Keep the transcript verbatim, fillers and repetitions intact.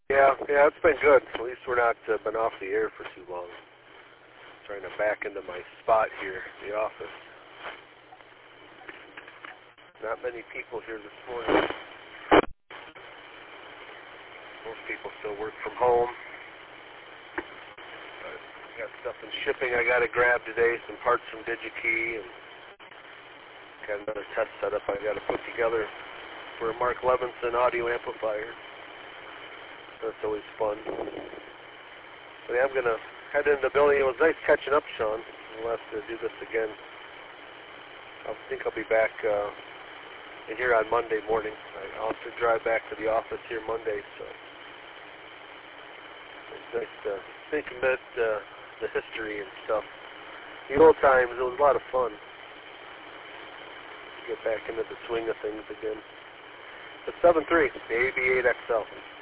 Yeah, yeah, it's been good. At least we're not uh, been off the air for too long. Trying to back into my spot here, the office. Not many people here this morning. Most people still work from home. But got stuff in shipping I got to grab today, some parts from DigiKey, and got another test setup I got to put together for a Mark Levinson audio amplifier. That's always fun. But yeah, I'm going to head into the building. It was nice catching up, Sean. We'll have to do this again. I think I'll be back uh, here on Monday morning. I'll have to drive back to the office here Monday, so it's nice to think about uh, the history and stuff. The old times, it was a lot of fun. Get back into the swing of things again. It's seven three, the A V eight X L.